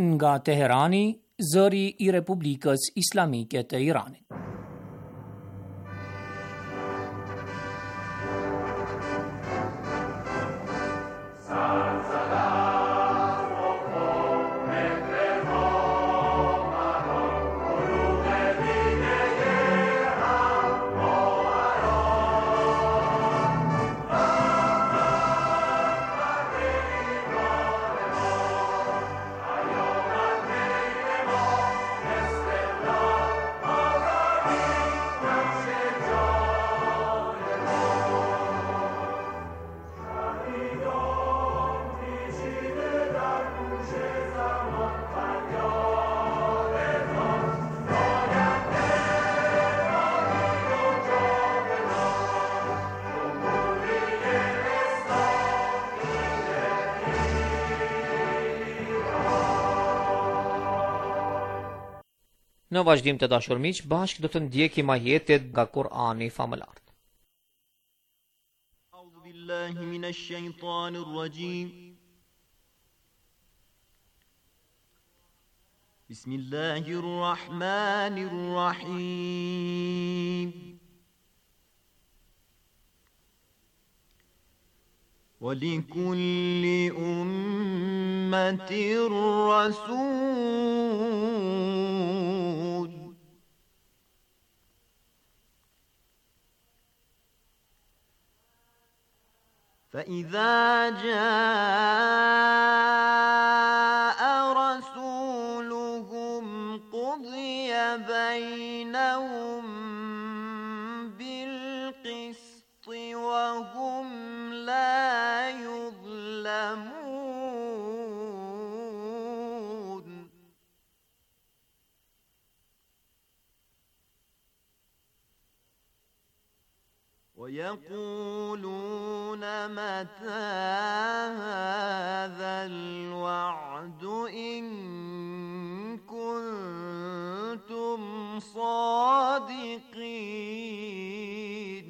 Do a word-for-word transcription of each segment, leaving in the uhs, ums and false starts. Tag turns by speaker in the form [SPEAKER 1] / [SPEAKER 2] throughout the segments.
[SPEAKER 1] nga Teherani, zëri i Republikës Islamike të Iranit.
[SPEAKER 2] Në vazhdim të dashur miq, bashkë do të ndjekim ajetet nga Kur'ani famëlar.
[SPEAKER 3] A'udhu billahi minash shaitanir rajim. Bismillahir rahmanir rahim. وَلِكُلِّ أُمَّةٍ رَّسُولٌ فَإِذَا جَاءَ رَسُولُهُمْ قُضِيَ بَيْنَهُم بِالْقِسْطِ وَهُمْ لَا يُظْلَمُونَ وَيَقُولُونَ مَتَى هَذَا الْوَعْدُ إِن كُنتُمْ صَادِقِينَ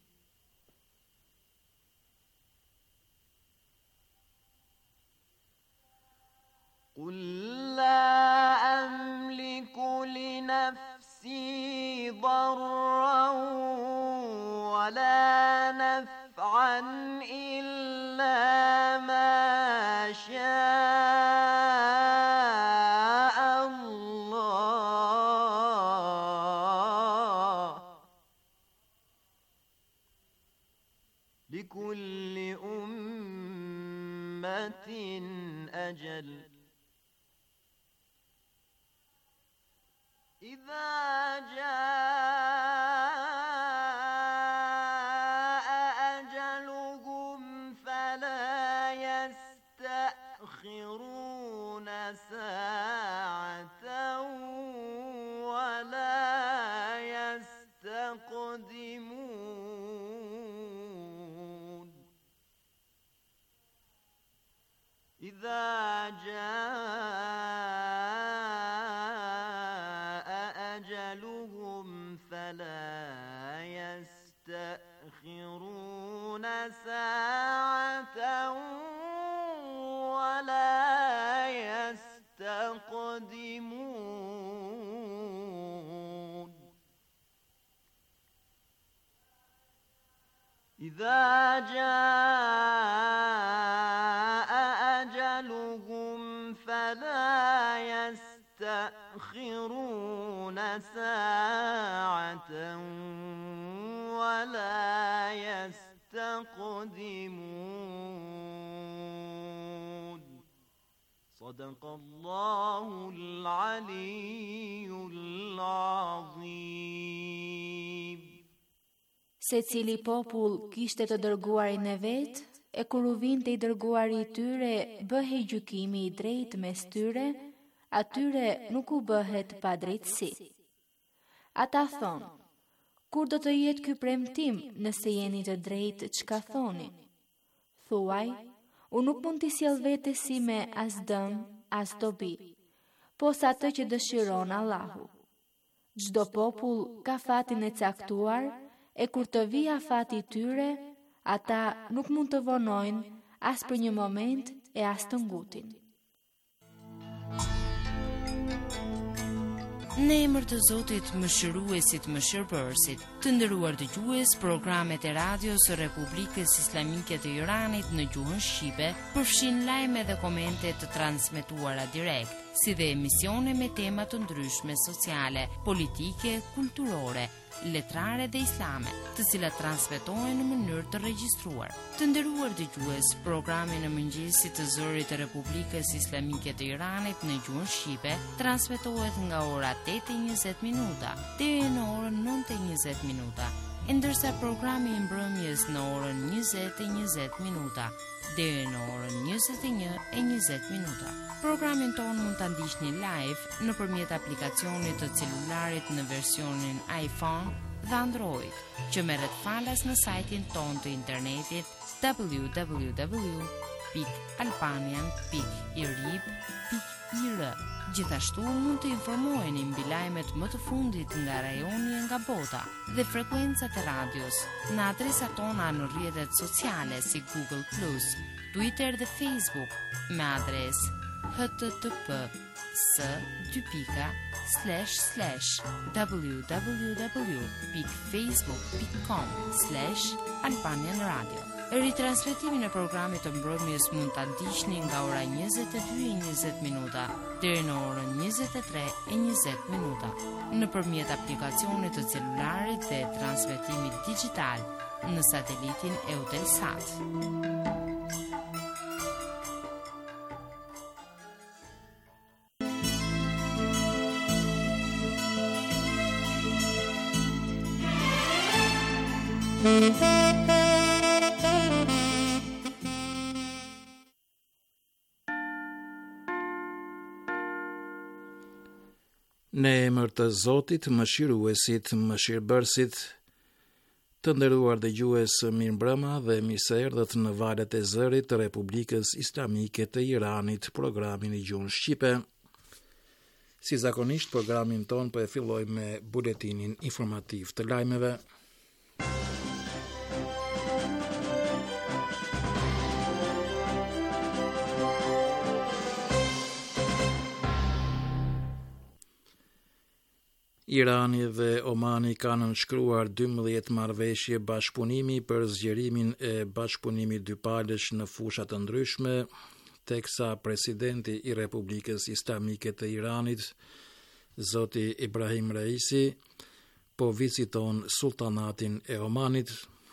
[SPEAKER 3] قُل لَّا أَمْلِكُ لِنَفْسِي ضَرًّا وَلَا نَفْعًا إِلَّا مَا شَاءَ اللَّهُ لِكُلِّ أُمَّةٍ أَجَلٌ إِذَا جَاءَ أَجَلُهُمْ فَلَا يَسْتَأْخِرُونَ سَاعَةً وَلَا يَسْتَقْدِمُونَ إِذَا جَاءَ أَجَلُهُمْ فَلَا يَسْتَأْخِرُونَ سَاعَةً وَلَا يَسْتَقْدِمُونَ إِذَا جَاءَ أَجَلُهُمْ فَلَا يَسْتَأْخِرُونَ سَاعَةً وَلَا يَسْتَقْدِمُونَ صَدَقَ اللَّهُ الْعَلِيُّ الْعَظِيمُ.
[SPEAKER 4] Secili popull kishte të dërguarin e vet, e kur u vinte i dërguari i tyre, bëhej gjykimi i drejtë mes tyre, atyre nuk u bëhet pa drejtësi. Ata thonë, kur do të jetë ky premtim nëse jeni të drejtë çka thoni? Thuaj, unë nuk mund t'i sjell vetesi me as dëm, as dobi, posa atë që dëshiron Allahu. Çdo popull ka fatin e caktuar, e kur të vijë afati i tyre, ata nuk mund të vonojnë as për një moment e as të ngutin.
[SPEAKER 5] Në emër të Zotit Mëshiruesit Mëshirbërësit, të nderuar dëgjues, programet e radios së Republikës Islamike të Iranit në gjuhën shqipe përfshin lajme dhe komente të transmetuara direkt, si dhe emisione me tema të ndryshme sociale, politike, kulturore, letrare dhe islame, të cilat transmetohen në mënyrë të regjistruar. Të nderuar dëgjues, programi në mëngjesit të zërit të Republikës Islamike të Iranit në gjuhën shqipe transmetohet nga ora tetë e njëzet minuta deri në orën nëntë e njëzet minuta, ndërsa programi i mbrëmjes në orën njëzet e njëzet minuta deri në orën njëzet e një e njëzet minuta. Programin tonë mund ta ndiqni live nëpërmjet aplikacionit të celularit në versionin iPhone dhe Android, që merret falas në sajtin tonë të internetit w w w pikë albanian pikë irib pikë i r. Gjithashtu mund të informoheni mbi lajmet më të fundit nga rajoni e nga bota dhe frekuencat e radios në adresat tona në rrjetet sociale si Google plus, Twitter dhe Facebook me adresë h t t p s dy pika slash slash w w w pikë facebook pikë com slash albanian radio. Ritransmetimin e programit të mbrëmjes mund ta ndiqni nga ora njëzet e dy e njëzet minuta deri në orën njëzet e tre e njëzet minuta nëpërmjet aplikacionit të celularit dhe transmetimit digjital në satelitin Eutelsat.
[SPEAKER 6] Në emër të Zotit, Mëshiruesit, Mëshirbërësit, të nderuar dëgjues, mirëmbrëma dhe mirë se erdhët në valët e zërit të Republikës Islamike të Iranit, programin i gjuhën shqipe. Si zakonisht, programin ton po e filloj me buletinin informativ të lajmeve. Irani dhe Omani kanë nënshkruar dymbëdhjetë marrëveshje bashkëpunimi për zgjerimin e bashkëpunimit dypalësh në fusha të ndryshme, teksa presidenti i Republikës Islamike të Iranit, Zoti Ibrahim Raisi, po viziton sultanatin e Omanit.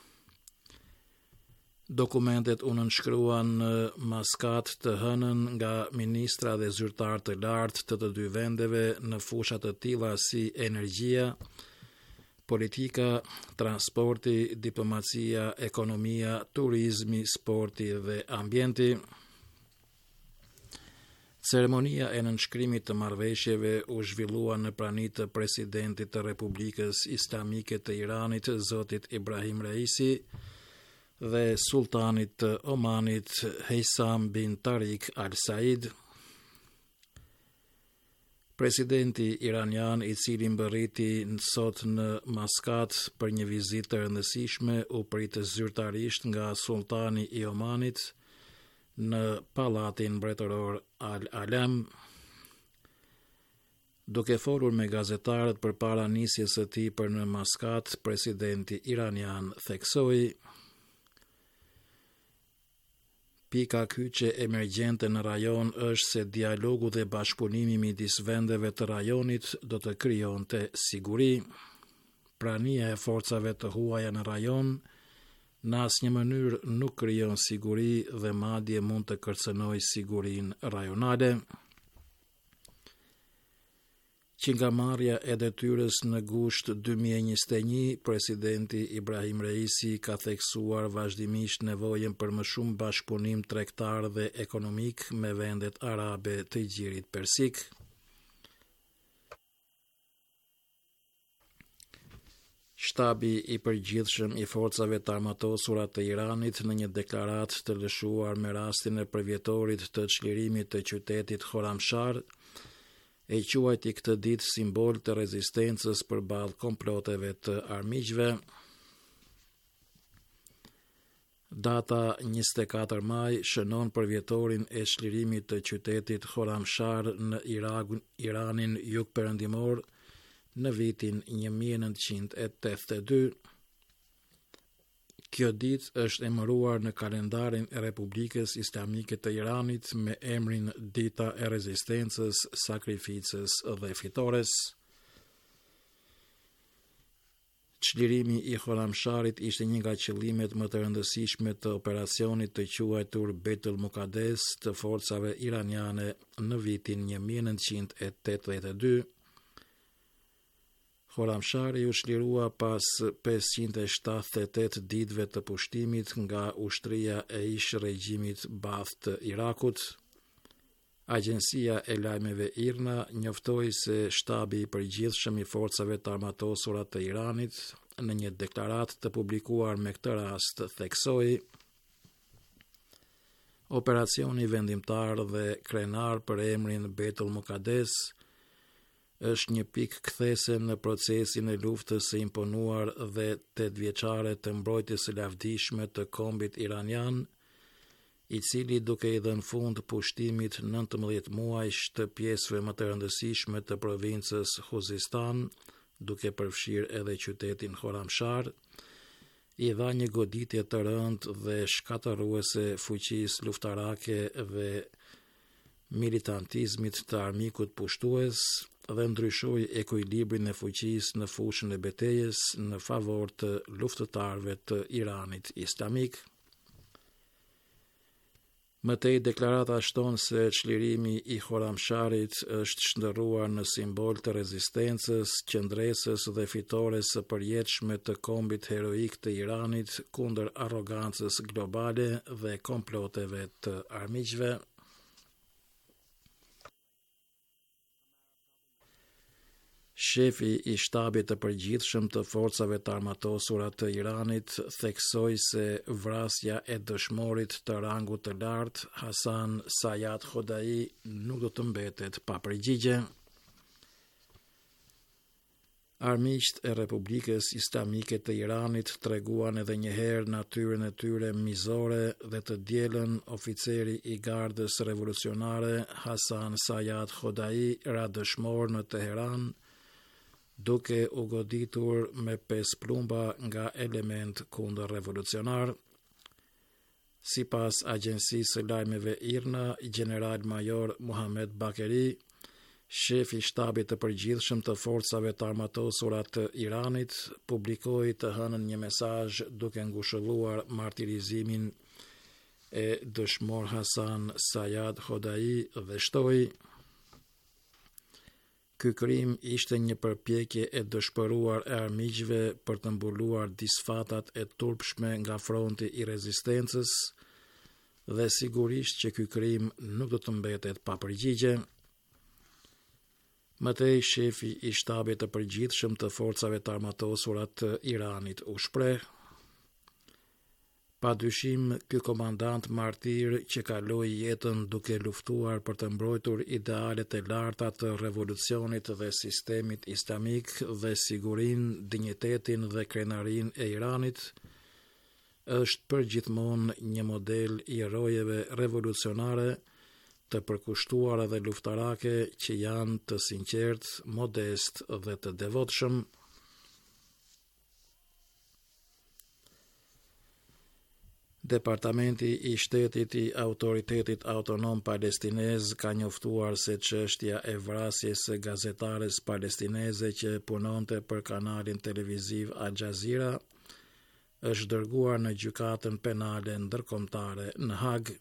[SPEAKER 6] Dokumentet u nënshkruan në Maskat të hënën nga ministra dhe zyrtar të lartë të të dy vendeve në fusha të tilla si energjia, politika, transporti, diplomacia, ekonomia, turizmi, sporti dhe ambienti. Ceremonia e nënshkrimit të marrëveshjeve u zhvillua në praninë të presidentit të Republikës Islamike të Iranit, Zotit Ibrahim Raisi, dhe sultanit të Omanit Heysam bin Tariq Al Said. Presidenti iranian, i cili mbërriti sot në Maskat për një vizitë të rëndësishme, u pritet zyrtarisht nga sultani i Omanit në pallatin mbretëror Al Alam. Duke folur me gazetarët përpara nisjes së tij për në Maskat, presidenti iranian theksoi: Pika kyçe emergjente në rajon është se dialogu dhe bashkëpunimi midis vendeve të rajonit do të krijonte siguri. Prania e forcave të huaja në rajon në asnjë mënyrë nuk krijon siguri dhe madje mund të kërcënojë sigurinë rajonale. Që nga marrja e detyrës në gusht dy mijë e njëzet e një, presidenti Ibrahim Raisi ka theksuar vazhdimisht nevojën për më shumë bashkëpunim tregtar dhe ekonomik me vendet arabe të Gjirit Persik. Shtabi i përgjithshëm i forcave të armatosura të Iranit në një deklaratë të lëshuar me rastin e përvjetorit të çlirimit të qytetit Khorramshahr e quajti këtë ditë simbol të rezistencës përballë komploteve të armiqve. Data njëzet e katër maj shënon përvjetorin e çlirimit të qytetit Khorramshahr në Irak, Iranin jugperëndimor, në vitin një mijë e nëntëqind e tetëdhjetë e dy. Kjo ditë është emëruar në kalendarin e Republikës Islamike të Iranit me emrin Dita e Rezistencës, Sakrificës dhe Fitores. Çlirimi i Khorramsharit ishte një nga qëllimet më të rëndësishme të operacionit të quajtur Betul Muqaddes të forcave iraniane në vitin një mijë e nëntëqind e tetëdhjetë e dy. Khorramshari u çlirua pas pesëqind e shtatëdhjetë e tetë ditëve të pushtimit nga ushtria e ish regjimit Baath të Irakut. Agjencia e lajmeve IRNA njoftoi se shtabi i përgjithshëm i forcave të armatosura të Iranit në një deklaratë të publikuar me këtë rast theksoi: operacioni vendimtar dhe krenar për emrin Betul Muqaddes është një pikë kthese në procesin e luftës së imponuar dhe tetëvjeçare të mbrojtjes së lavdishme të kombit iranian, i cili duke i dhënë fund pushtimit nëntëmbëdhjetë muajsh të pjesëve më të rëndësishme të provincës Khuzistan, duke përfshirë edhe qytetin Khorramshar, i dha një goditje të rëndë dhe shkatërruese fuqisë luftarake dhe militantizmit të armikut pushtues dhe ndryshoi ekuilibrin e fuqisë në fushën e betejës në favor të luftëtarëve të Iranit Islamik. Mëtej, deklarata shton se çlirimi i Khorramsharit është shndërruar në simbol të rezistencës, qëndresës dhe fitores së përjetshme të kombit heroik të Iranit kundër arrogancës globale dhe komploteve të armiqve. Shefi i shtabit të përgjithshëm të forcave të armatosura të Iranit theksoi se vrasja e dëshmorit të rangut të lartë Hasan Sayad Khodai nuk do të mbetet pa përgjigje. Armiqt e Republikës Islamike të Iranit treguan edhe një herë natyrën e tyre mizore dhe të dielën oficeri i gardës revolucionare Hasan Sayad Khodai ra dëshmor në Teheran, duke u goditur me pesë plumba nga element kundër revolucionar. Sipas agjencisë së lajmeve IRNA, General Major Muhammed Bakeri, shefi i shtabit të përgjithshëm të forcave të armatosura të Iranit, publikoi të hënën një mesazh duke ngushëlluar martirizimin e dëshmor Hasan Sayad Khodai dhe shtoi: ky krim ishte një përpjekje e dëshpëruar e armiqve për të mbuluar disfatat e turpshme nga fronti i rezistencës dhe sigurisht që ky krim nuk do të mbetet pa përgjigje. Mëtej, shefi i shtabit të përgjithshëm të forcave të armatosura të Iranit u shpreh: pa dyshim, ky komandant martir që kaloi jetën duke luftuar për të mbrojtur idealet e larta të revolucionit dhe sistemit islamik dhe sigurinë, dinjitetin dhe krenarinë e Iranit, është përgjithmonë një model i erojeve revolucionare të përkushtuara dhe luftarake që janë të sinqert, modest dhe të devotshëm. Departamenti i Shtetit i Autoritetit Autonom Palestinez ka njoftuar se çështja e vrasjes së gazetares palestineze që punonte për kanalin televiziv Al Jazeera është dërguar në gjykatën penale ndërkombëtare në Hag.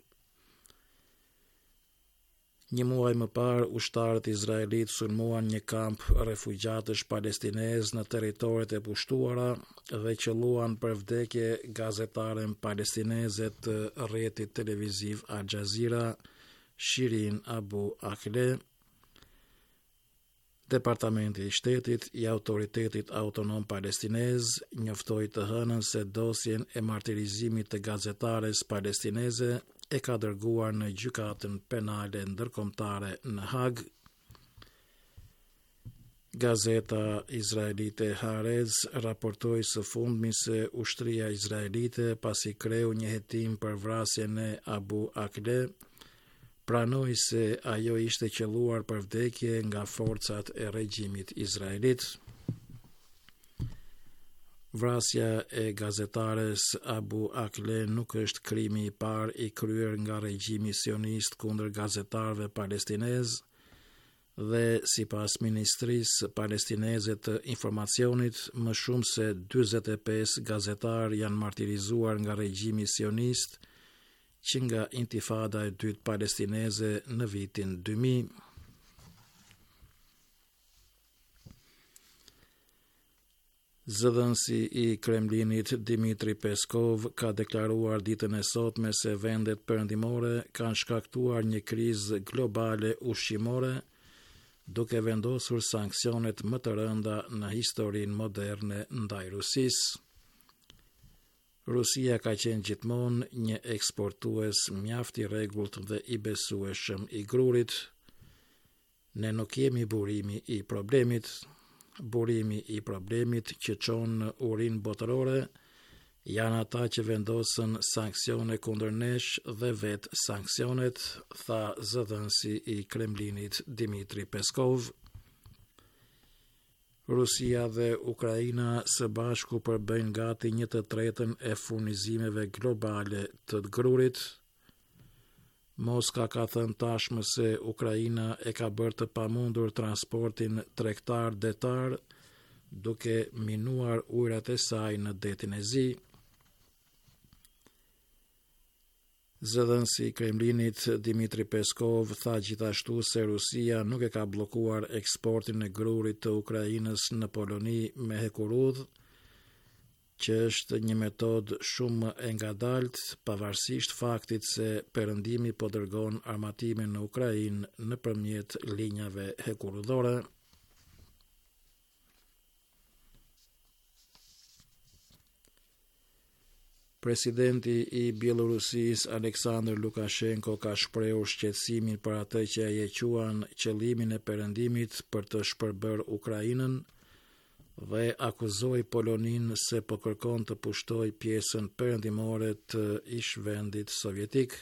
[SPEAKER 6] Një muaj më parë, ushtarët izraelit sulmuan një kamp refugjatësh palestinez në territoret e pushtuara dhe qelluan për vdekje gazetaren palestineze të rrjetit televiziv Al Jazeera, Shirin Abu Akleh. Departamenti i Shtetit i Autoritetit Autonom Palestinez njoftoi të hënën se dosjen e martirizimit të gazetares palestineze e ka dërguar në gjykatën penale ndërkombëtare në Hag. Gazeta izraelite Haaretz raportoi së fundmi se ushtria izraelite, pasi kreu një hetim për vrasjen e Abu Akleh, pranoi se ajo ishte qelluar për vdekje nga forcat e regjimit izraelit. Vrasja e gazetares Abu Akleh nuk është krimi i parë i kryer nga regjimi sionist kundër gazetarëve palestinez dhe sipas Ministrisë Palestineze të Informacionit, më shumë se dyzet e pesë gazetarë janë martirizuar nga regjimi sionist që nga intifada e dytë palestineze në vitin dy mijë. Zëdhënësi i Kremlinit Dmitri Peskov ka deklaruar ditën e sotme se vendet perëndimore kanë shkaktuar një krizë globale ushqimore, duke vendosur sanksionet më të rënda në historinë moderne ndaj Rusisë. Rusia ka qenë gjithmonë një eksportues mjaft i rregullt dhe i besueshëm i grurit. Ne nuk jemi burimi i problemit. Burimi i problemit që çon në urinë botërore janë ata që vendosën sanksione kundër nesh dhe vetë sanksionet, tha zëdhënësi i Kremlinit Dmitri Peskov. Rusia dhe Ukraina së bashku përbëjnë gati një të tretën e furnizimeve globale të grurit. Moska ka thënë tashmë se Ukraina e ka bërë të pamundur transportin tregtar detar, duke minuar ujërat e saj në detin e Zi. Zëdhënësi i Kremlinit Dmitri Peskov tha gjithashtu se Rusia nuk e ka bllokuar eksportin e grurit të Ukrainës në Poloni me hekurudh, që është një metodë shumë e ngadalt, pavarësisht faktit se Perëndimi po dërgon armatime në Ukrainë nëpërmjet linjave hekurudhore. Presidenti i Bielorusisë Aleksandr Lukashenko ka shprehur shqetësimin për atë që ai e quan qëllimin e Perëndimit për të shpërbërë Ukrainën dhe akuzoi Poloninë se po kërkon të pushtoj pjesën perëndimore të ish-vendit sovjetik.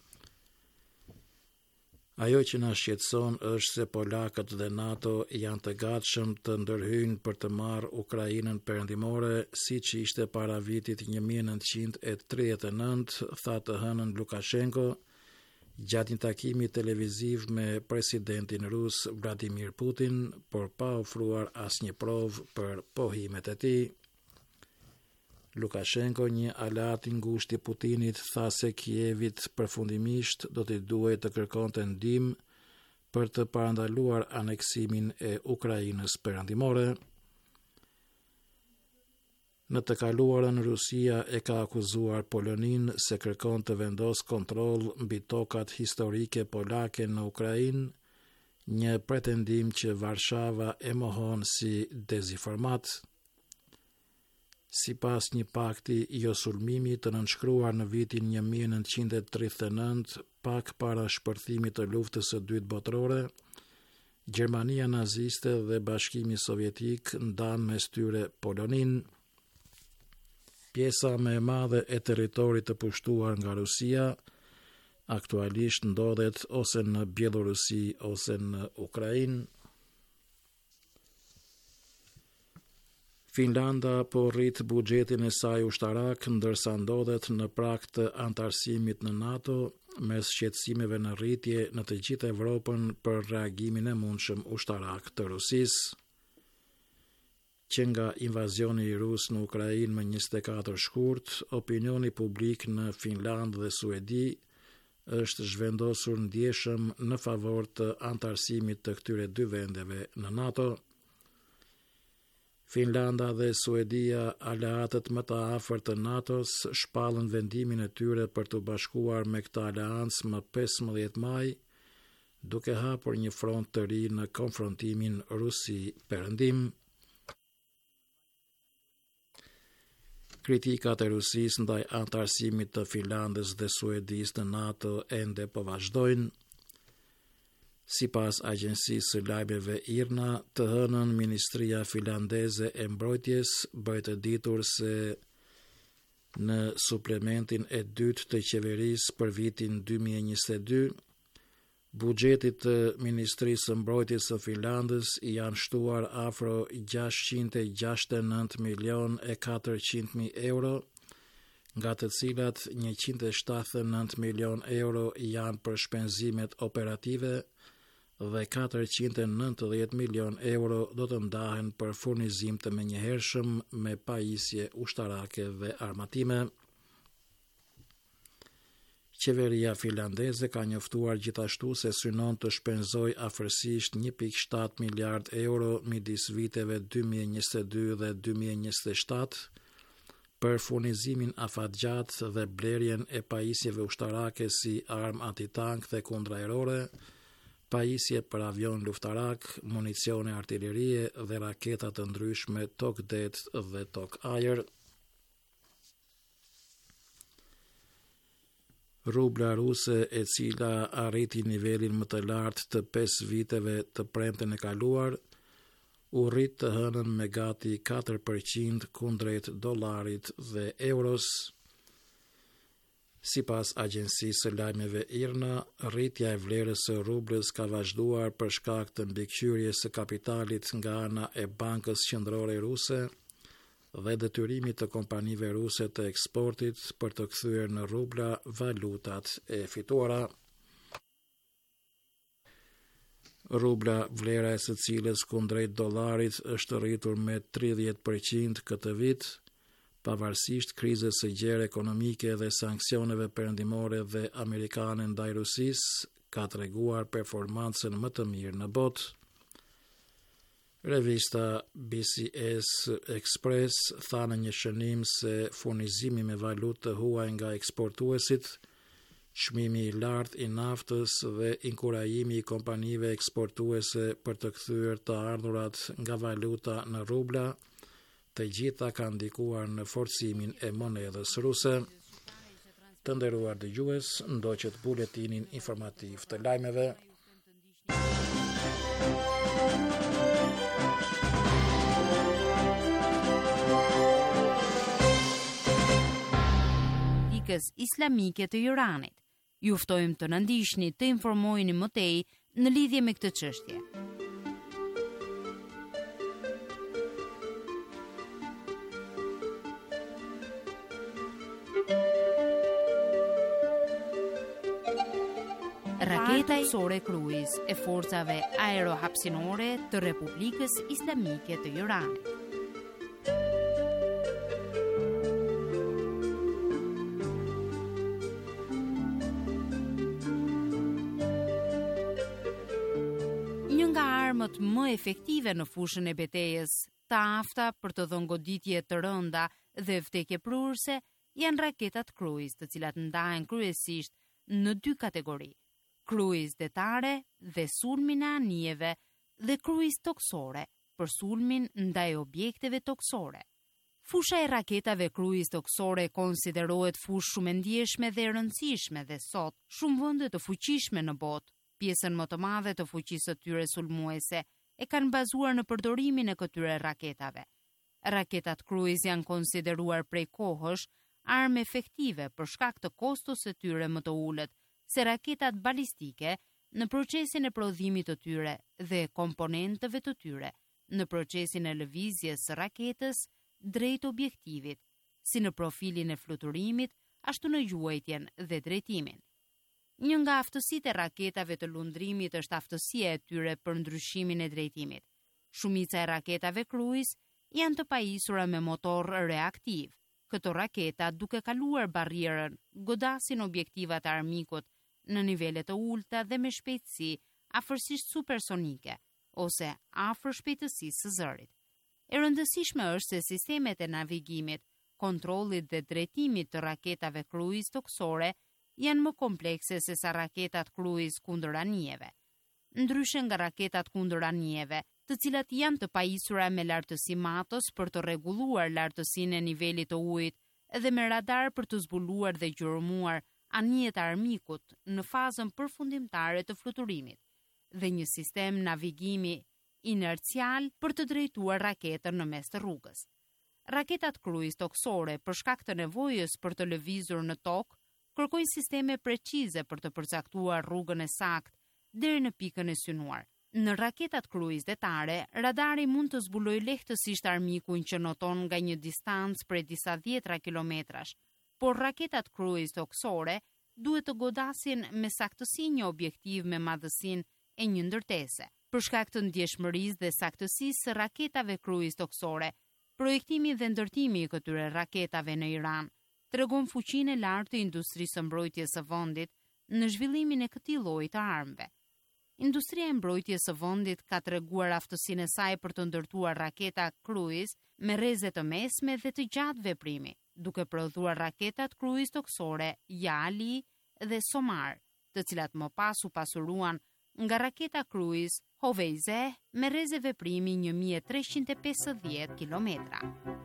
[SPEAKER 6] Ajo që na shqetëson është se polakët dhe NATO janë të gatshëm të ndërhyjnë për të marrë Ukrainën perëndimore, siç ishte para vitit një mijë e nëntëqind e tridhjetë e nëntë, tha të hënën Lukashenko gjatë një takimi televiziv me presidentin rus Vladimir Putin, por pa ofruar asnjë provë për pohimet e tij. Lukashenko, një aleat i ngushtë i Putinit, tha se Kievit përfundimisht do t'i duhej të kërkonte ndihmë për të parandaluar aneksimin e Ukrainës perëndimore. Në të kaluarën, Rusia e ka akuzuar Poloninë se kërkon të vendos kontroll mbi tokat historike polake në Ukrainë, një pretendim që Varshava e mohon si dezinformat. Sipas një pakti jo sulmimi të nënshkruar në vitin një mijë e nëntëqind e tridhjetë e nëntë, pak para shpërthimit të luftës së dytë botërore, Gjermania naziste dhe Bashkimi Sovjetik ndan mes tyre Poloninë. Pjesa më e madhe e territorit të pushtuar nga Rusia aktualisht ndodhet ose në Bielorusi ose në Ukrainë. Finlanda po rrit buxhetin e saj ushtarak, ndërsa ndodhet në prag të antarësimit në NATO, mes shqetësimeve në rritje në të gjithë Evropën për reagimin e mundshëm ushtarak të Rusisë. Që nga invazioni i rus në Ukrainë më njëzet e katër shkurt, opinioni publik në Finland dhe Suedi është zhvendosur ndjeshëm në favor të antarësimit të këtyre dy vendeve në NATO. Finlanda dhe Suedia, aleatët më të afërt të NATO-s, shpallën vendimin e tyre për të bashkuar me këtë aleancë më pesëmbëdhjetë maj, duke hapur një front të ri në konfrontimin Rusi-Perëndim. Kritikat e Rusisë ndaj antarësimit të Finlandës dhe Suedisë në NATO ende po vazhdojnë. Sipas agjencisë së lajmeve I R N A, të hënën Ministria Finlandeze e Mbrojtjes bëri të ditur se në suplementin e dytë të qeverisë për vitin dy mijë e njëzet e dy, buxhetit të Ministrisë së Mbrojtjes së Finlandës janë shtuar afro gjashtëqind e gjashtëdhjetë e nëntë milion e katërqind mijë euro, nga të cilat njëqind e shtatëdhjetë e nëntë milion euro janë për shpenzimet operative dhe katërqind e nëntëdhjetë milion euro do të ndahen për furnizim të menjëhershëm me pajisje ushtarake dhe armatime. Qeveria finlandeze ka njoftuar gjithashtu se synon të shpenzoj afërsisht një pikë shtatë miliard euro midis viteve dy mijë e njëzet e dy dhe dy mijë e njëzet e shtatë për furnizimin afatgjatë dhe blerjen e pajisjeve ushtarake si armë antitank dhe kundërajrore, pajisje për avion luftarak, municione artillerie dhe raketa të ndryshme tok-det dhe tok-ajër. Rubla ruse, e cila arriti nivelin më të lartë të pesë viteve të premten e kaluar, u rrit të hënën me gati katër përqind kundrejt dollarit dhe euros. Sipas agjencisë së lajmeve I R N A, rritja e vlerës së rublës ka vazhduar për shkak të mbikëqyrjes së kapitalit nga ana e Bankës Qendrore Ruse dhe detyrimit të kompanive ruse të eksportit për të kthyer në rubla valutat e fituara. Rubla, vlera e së cilës kundrejt dollarit është rritur me tridhjetë përqind këtë vit, pavarësisht krizës së gjerë ekonomike dhe sanksioneve perëndimore dhe amerikane ndaj Rusisë, ka treguar performancën më të mirë në botë. Revista B C S Express tha në një shënim se furnizimi me valutë të huaj nga eksportuesit, çmimi I lartë I naftës dhe inkurajimi I kompanive eksportuese për të kthyer të ardhurat nga valuta në rubla, të gjitha kanë ndikuar në forcimin e monedhës ruse. Të nderuar dëgjues, ndoqët buletinin informativ të lajmeve.
[SPEAKER 5] Islamike të Iranit. Ju ftojmë të na ndiqni të informoheni më tej në lidhje me këtë çështje. Raketa toksore kruiz e forcave aerohapësinore të Republikës Islamike të Iranit. Armët më efektive në fushën e betejës, të afta për të dhënë goditje të rënda dhe vdekje prurëse, janë raketat kruiz, të cilat ndahen kryesisht në dy kategori: kruiz detare dhe sulmin e anijeve dhe kruiz toksore, për sulmin ndaj objekteve toksore. Fusha e raketave kruiz toksore konsiderohet fushë shumë e ndjeshme dhe e rëndësishme dhe sot shumë vende të fuqishme në botë, pjesën më të madhe të fuqisë së tyre sulmuese, e kanë bazuar në përdorimin e këtyre raketave. Raketat kruiz janë konsideruar prej kohësh armë efektive për shkak të kostos së tyre më të ulët se raketat balistike në procesin e prodhimit të tyre dhe komponentëve të tyre në procesin e lëvizjes së raketës drejt objektivit, si në profilin e fluturimit, ashtu në gjuajtjen dhe drejtimin. Një nga aftësitë e raketave të lundrimit është aftësia e tyre për ndryshimin e drejtimit. Shumica e raketave kruiz janë të pajisura me motor reaktiv. Këto raketa, duke kaluar barrierën, godasin objektivat e armikut në nivele të ulta dhe me shpejtësi afërsisht supersonike ose afër shpejtësisë së zërit. E rëndësishme është se sistemet e navigimit, kontrollit dhe drejtimit të raketave kruiz toksore janë më komplekse se sa raketat kruiz kundër anijeve. Ndryshe nga raketat kundër anijeve, të cilat janë të pajisura me lartësi matos për të rregulluar lartësinë e nivelit të ujit dhe me radar për të zbuluar dhe gjurmuar anijet e armikut në fazën përfundimtare të fluturimit, dhe një sistem navigimi inercial për të drejtuar raketën në mes të rrugës. Raketat kruiz toksore, për shkak të nevojës për të lëvizur në tokë, kërkojnë sisteme precize për të përcaktuar rrugën e saktë deri në pikën e synuar. Në raketat kruizdetare, radari mund të zbulojë lehtësisht armikun që noton nga një distancë prej disa dhjetra kilometrash, por raketat kruiz toksore duhet të godasin me saktësi një objektiv me madhësinë e një ndërtese. Për shkak të ndjeshmërisë dhe saktësisë së raketave kruiz toksore, projektimi dhe ndërtimi i këtyre raketave në Iran tregon fuqinë e lartë të industrisë së mbrojtjes së vendit në zhvillimin e këtij lloji të armëve. Industria e mbrojtjes së vendit ka treguar aftësinë e saj për të ndërtuar raketa kruiz me rreze të mesme dhe të gjatë veprimi, duke prodhuar raketat kruiz toksore Yali dhe Somar, të cilat më pas u pasuruan nga raketa kruiz Hoveyze me rreze veprimi një mijë e treqind e pesëdhjetë kilometra.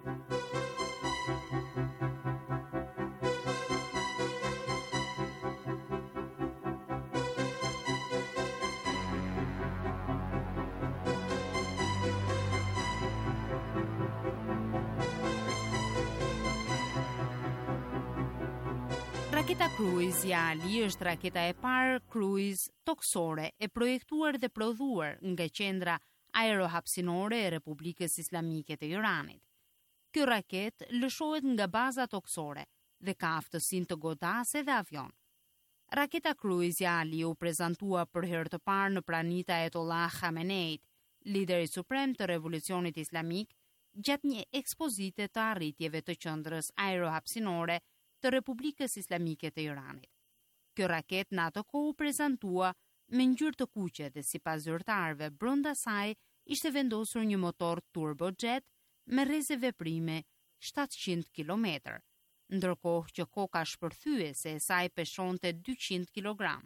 [SPEAKER 5] Raketa kruiz Yali është raketa e parë kruiz toksore e projektuar dhe prodhuar nga qendra aerohapësinore e Republikës Islamike të Iranit. Kjo raket lëshohet nga baza toksore dhe ka aftësinë të godasë dhe avion. Raketa kruiz Yali u prezantua për herë të parë në pranitë e Ayatollah Khameneit, lideri suprem të revolucionit islamik, gjatë një ekspozite të arritjeve të qendrës aerohapësinore të Republikës Islamike të Iranit. Kjo raket në ato kohë u prezantua me ngjyrë të kuqe dhe sipas zyrtarëve brenda saj ishte vendosur një motor turbojet me rreze veprime shtatëqind kilometër, ndërkohë që koka shpërthyese e saj peshonte dyqind kilogram.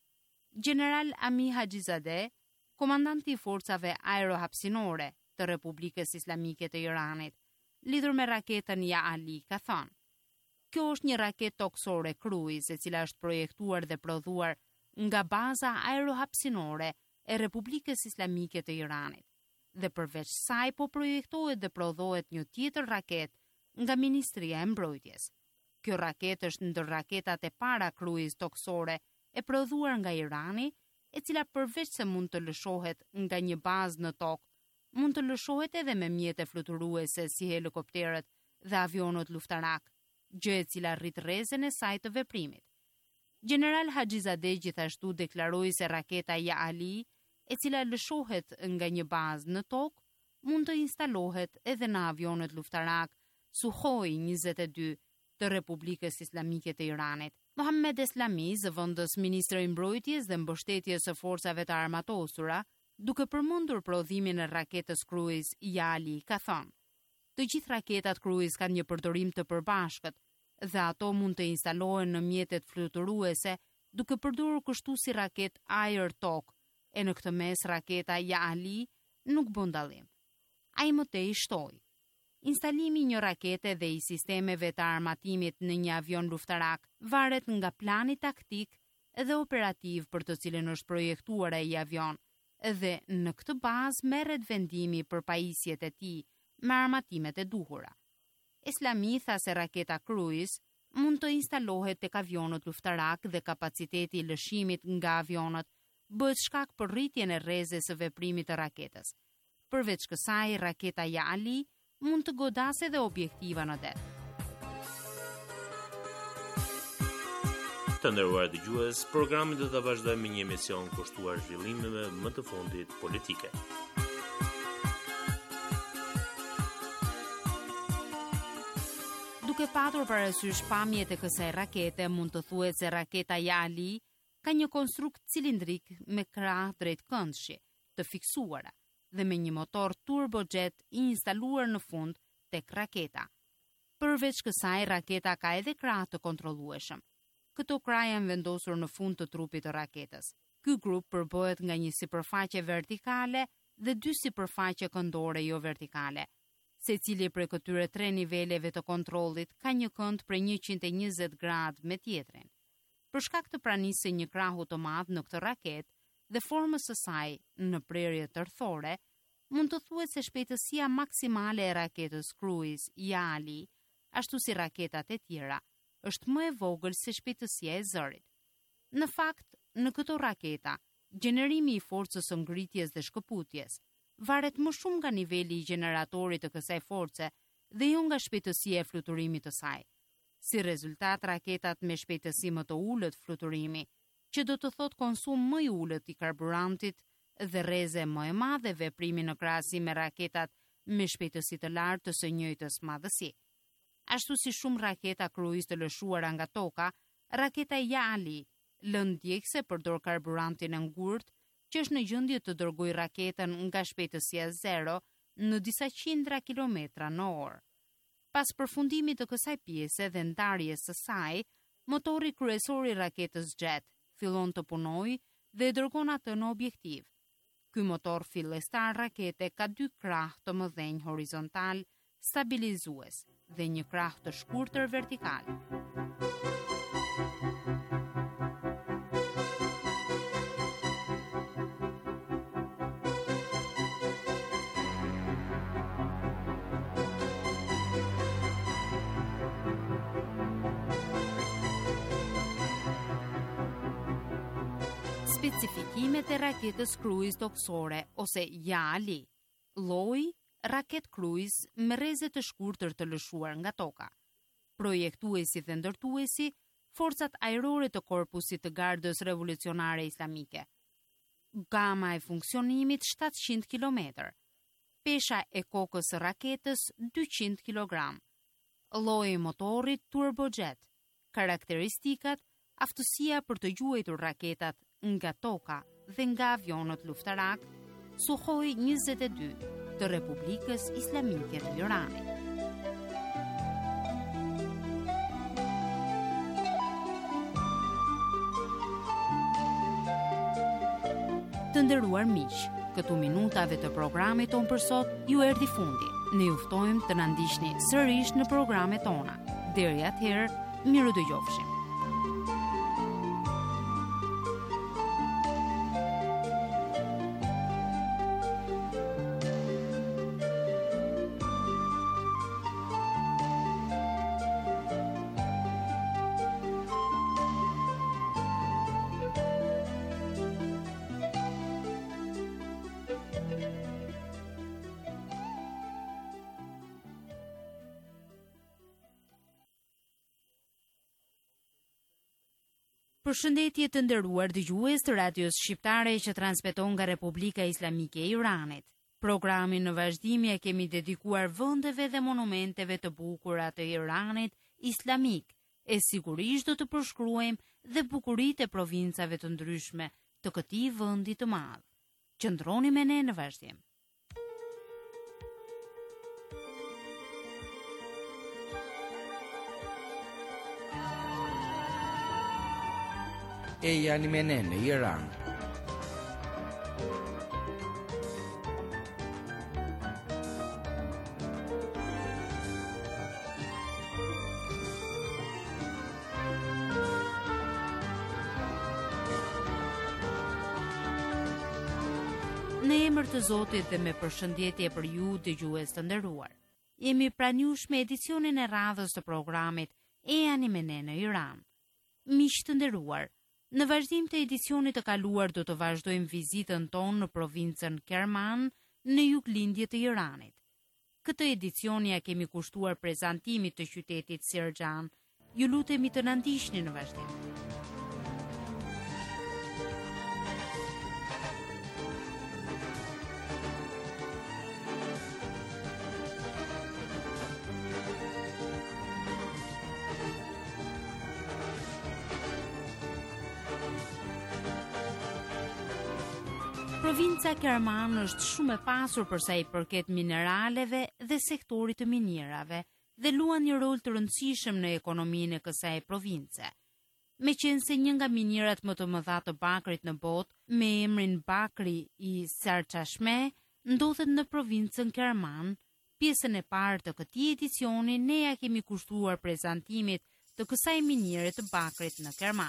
[SPEAKER 5] General Ami Hajizadeh, komandanti i forcave aerohapësinore të Republikës Islamike të Iranit, lidhur me raketën Yali, ka thënë: Kjo është një raket toksore kruiz e cila është projektuar dhe prodhuar nga baza aerohapësinore e Republikës Islamike të Iranit. Dhe përveç saj po projektohet dhe prodhohet një tjetër raket nga Ministria e Mbrojtjes. Kjo raket është ndër raketat e para kruiz toksore e prodhuar nga Irani, e cila përveç se mund të lëshohet nga një bazë në tokë, mund të lëshohet edhe me mjete fluturuese si helikopterët dhe avionët luftarak, gjë e cila rrit rrezen e saj të veprimit. General Hajizadeh gjithashtu deklaroi se raketa Yali, e cila lëshohet nga një bazë në tokë, mund të instalohet edhe në avionët luftarak Sukhoi njëzet e dy të Republikës Islamike të Iranit. Mohammed Eslami, zëvendës ministri i mbrojtjes dhe mbështetjes së forcave të armatosura, duke përmendur prodhimin e raketës kruiz Yali, ka thënë: Të gjithë raketat kruiz kanë një përdorim të përbashkët dhe ato mund të instalohen në mjetet fluturuese duke përdorur kështu si raket ajër-tokë, e në këtë mes raketa Yali nuk bën dallim. Ai më tej shtoi: Instalimi i një rakete dhe i sistemeve të armatimit në një avion luftarak varet nga plani taktik dhe operativ për të cilën është projektuar ai avion, dhe në këtë bazë merret vendimi për pajisjet e tij me armatimet e duhura. Eslami tha se raketa kruiz mund të instalohet tek avionët luftarak dhe kapaciteti i lëshimit nga avionët bëhet shkak për rritjen e rrezes së veprimit të raketës. Përveç kësaj, raketa Yali mund të godasë edhe objektiva në det.
[SPEAKER 7] Të nderuar dëgjues, programin do ta vazhdojmë me një emision kushtuar zhvillimeve më të fundit politike.
[SPEAKER 5] Duke patur parasysh pamjet e kësaj rakete, mund të thuhet se raketa Yali ka një konstrukt cilindrik me krah drejtkëndshi të fiksuara dhe me një motor turbojet i instaluar në fund tek raketa. Përveç kësaj, raketa ka edhe krah të kontrollueshëm. Këto krah janë vendosur në fund të trupit të raketës. Ky grup përbëhet nga një sipërfaqe vertikale dhe dy sipërfaqe këndore jo vertikale. Secili prej këtyre tre niveleve të kontrollit ka një kënd prej njëqind e njëzet gradë me tjetrin. Për shkak të pranisë së një krahu të madh në këtë raketë dhe formës së saj në prerje tërthore, mund të thuhet se shpejtësia maksimale e raketës kruiz Yali, ashtu si raketat e tjera, është më e vogël se shpejtësia e zërit. Në fakt, në këto raketa, Gjenerimi i forcës së ngritjes dhe shkëputjes varet më shumë nga niveli i gjeneratorit të kësaj force dhe jo nga shpejtësia e fluturimit të saj. Si rezultat, raketat me shpejtësi më të ulët fluturimi, që do të thot konsum më i ulët i karburantit dhe rreze më e madhe veprimi në krahasim me raketat me shpejtësi të lartë të së njëjtës madhësi. Ashtu si shumë raketa kruiz të lëshuara nga toka, raketa Jali lën djegëse përdor karburantin e ngurtë që është në gjendje të dërgojë raketën nga shpejtësia zero në disa qindra kilometra në orë. Pas përfundimit të kësaj pjese dhe ndarjes së saj, motori kryesor i raketës Jet fillon të punojë dhe dërgon atë në objektiv. Ky motor fillestar rakete ka dy krah të mëdhenj horizontal stabilizues dhe një krah të shkurtër vertikal. Specifikimet e raketës kruiz toksore ose Jali. Lloji, raket kruiz me rreze të shkurtër të lëshuar nga toka. Projektuesi dhe ndërtuesi, forcat ajrore të korpusit të Gardës Revolucionare Islamike. Gama e funksionimit shtatëqind kilometër. Pesha e kokës së raketës dyqind kilogram. Lloji i motorit turbojet. Karakteristikat, aftësia për të gjuajtur raketat nga toka dhe nga avionët luftarak, Sukhoi njëzet e dy të Republikës Islamike të Iranit. Të nderuar miq, këtu minutave të programit ton për sot ju erdhi fundi. Ne ju ftojmë të na ndiqni sërish në programet tona. Deri atëherë, miru dëgjofshim. Përshëndetje të nderuar dëgjues të radios shqiptare që transmeton nga Republika Islamike e Iranit. Programin në vazhdimje kemi dedikuar vendeve dhe monumenteve të bukura të Iranit islamik, e sigurisht do të përshkruajmë dhe bukuritë e provincave të ndryshme të këtij vendi të madh. Qëndroni me ne në vazhdim.
[SPEAKER 8] E jani me ne në Iran.
[SPEAKER 5] Në emër të Zotit dhe me përshëndetje për ju dëgjues të nderuar. Jemi pranuar me edicionin e radhës të programit E jani me ne në Iran. Miq të nderuar, në vazhdim të edicionit të kaluar do të vazhdojmë vizitën tonë në provincën Kerman në juglindje të Iranit. Këtë edicion ja kemi kushtuar prezantimit të qytetit Sirxhan. Ju lutemi të na ndiqni në vazhdim. Provinca Kerman është shumë e pasur për sa i përket mineraleve dhe sektorit të minierave dhe luan një rol të rëndësishëm në ekonominë e kësaj province. Meqense një nga minierat më të mëdha të bakrit në botë, me emrin Bakri i Sarçashme, ndodhet në provincën Kerman. Pjesën e parë të këtij edicioni ne ja kemi kushtuar prezantimit të kësaj miniere të bakrit në Kerman.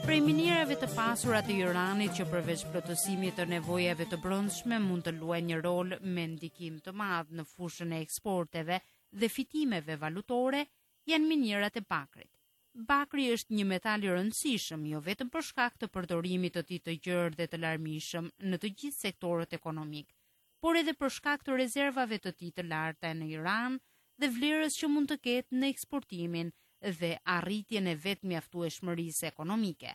[SPEAKER 5] Prej minierave të pasura të Iranit që përveç plotësimit të nevojave të brendshme mund të luajë një rol me ndikim të madh në fushën e eksporteve dhe fitimeve valutore, janë minierat e bakrit. Bakri është një metal i rëndësishëm jo vetëm për shkak të përdorimit të tij të gjerë dhe të larmishëm në të gjithë sektorët ekonomik, por edhe për shkak të rezervave të tij të larta në Iran dhe vlerës që mund të ketë në eksportimin dhe arritjen e vetë mjaftueshmërisë ekonomike.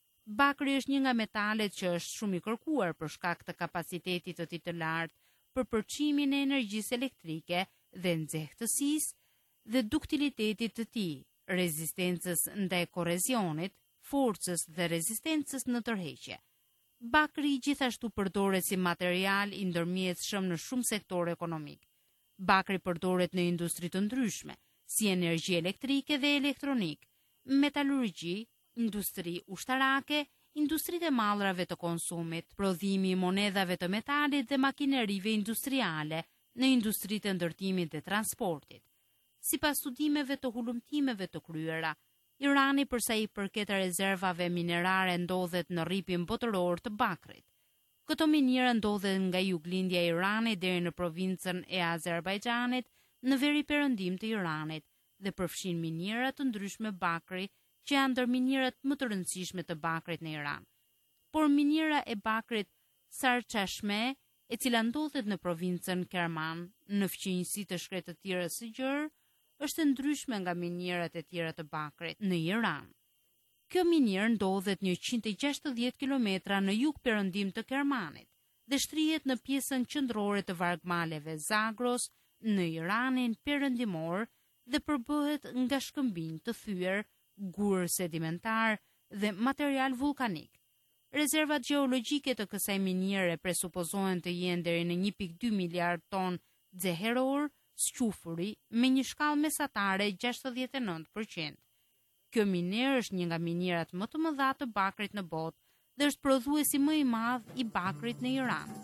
[SPEAKER 5] Bakri është një nga metalet që është shumë i kërkuar për shkak të kapacitetit të tij të lartë për përçimin e energjisë elektrike dhe nxehtësisë dhe duktilitetit të tij, rezistencës ndaj korrozionit, forcës dhe rezistencës në tërheqje. Bakri gjithashtu përdoret si material i ndërmjetshëm në shumë sektore ekonomik. Bakri përdoret në industri të ndryshme, si energji elektrike dhe elektronik, metalurgji, industri ushtarake, industritë e mallrave të konsumit, prodhimi i monedhave të metalit dhe makinerive industriale në industritë e ndërtimit dhe transportit. Sipas studimeve të hulumtimeve të kryera, Irani përsa i përket rezervave minerare ndodhet në rripin botëror të bakrit. Këto minera ndodhen nga juglindja e Iranit deri në provincën e Azerbajxhanit në veri perëndim të Iranit dhe përfshin minera të ndryshme bakri që janë ndër minerat më të rëndësishme të bakrit në Iran. Por minera e bakrit Sarchashme, e cila ndodhet në provincën Kerman, në fqinjësi të shkretë të Tirës së Gjerë, është ndryshme nga minierat e tjera të bakrit në Iran. Kjo minier ndodhet njëqind e gjashtëdhjetë kilometra në jug perëndim të Kermanit dhe shtrihet në pjesën qendrore të vargmaleve Zagros në Iranin perëndimor dhe përbëhet nga shkëmbinj të thyer, gur sedimentar dhe material vulkanik. Rezervat gjeologjike të kësaj miniere presupozohen të jenë deri në një pikë dy miliard ton xeheror, squfuri me një shkallë mesatare gjashtëdhjetë e nëntë përqind. Kjo miner është një nga minierat më të mëdha të bakrit në botë dhe është prodhuesi më i madh i bakrit në Iran.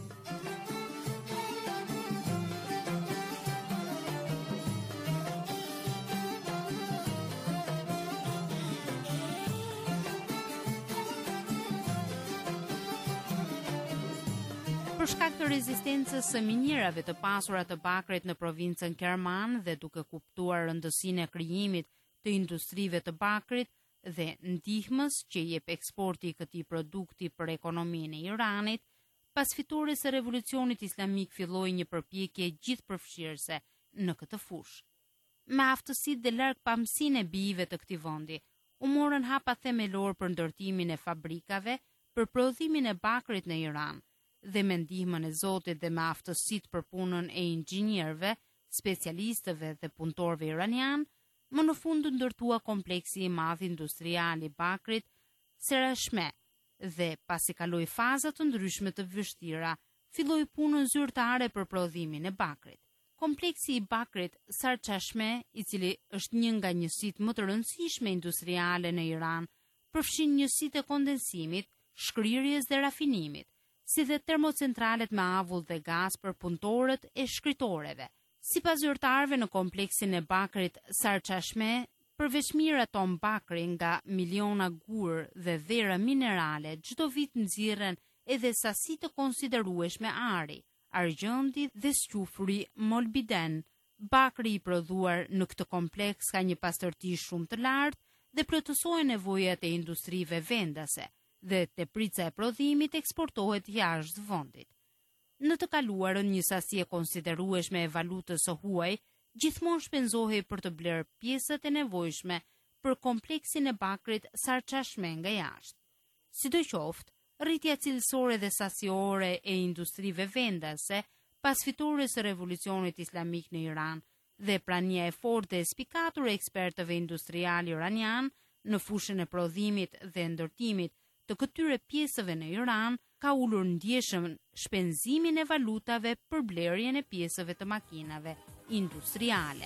[SPEAKER 5] Për shkak të rezistencës së minierave të pasura të bakrit në provincën Kerman dhe duke kuptuar rëndësinë e krijimit të industrive të bakrit dhe ndihmës që jep eksporti i këtij produkti për ekonominë e Iranit, pas fitores së revolucionit islamik filloi një përpjekje gjithëpërfshirëse në këtë fushë. Me aftësitë dhe larg pamësinë e bijve të këtij vendi, u morën hapa themelor për ndërtimin e fabrikave për prodhimin e bakrit në Iran dhe me ndihmën e Zotit dhe me aftësitë për punën e inxhinierëve, specialistëve dhe punëtorëve iranian, më në fund ndërtua kompleksi i madh industrial i bakrit Sarchashme dhe pasi kaloi faza të ndryshme të vështira, filloi punën zyrtare për prodhimin e bakrit. Kompleksi i bakrit Sarchashme, i cili është një nga njësitë më të rëndësishme industriale në Iran, përfshin njësitë e kondensimit, shkrirjes dhe rafinimit, si dhe termocentralet me avull dhe gaz për punëtorët e shkritoreve. Sipas zyrtarëve në kompleksin e bakrit Sarchashme, përveç mirë ton bakri nga miliona gur dhe dhera minerale, çdo vit nxirren edhe sasi të konsiderueshme ari, argjendi dhe squfuri molbiden. Bakri i prodhuar në këtë kompleks ka një pastërti shumë të lartë dhe plotësojë nevojat e industrive vendase dhe teprica e prodhimit eksportohet jashtë vendit. Në të kaluarën një sasi e konsiderueshme e valutës së huaj gjithmonë shpenzohej për të blerë pjesët e nevojshme për kompleksin e bakrit Sarchashme nga jashtë. Sidoqoftë, rritja cilësore dhe sasiore e industrive vendase pas fitores së revolucionit islamik në Iran dhe prania e fortë dhe spikatur e ekspertëve industrial iranian në fushën e prodhimit dhe ndërtimit të këtyre pjesëve në Iran ka ulur ndjeshëm shpenzimin e valutave për blerjen e pjesëve të makinave industriale.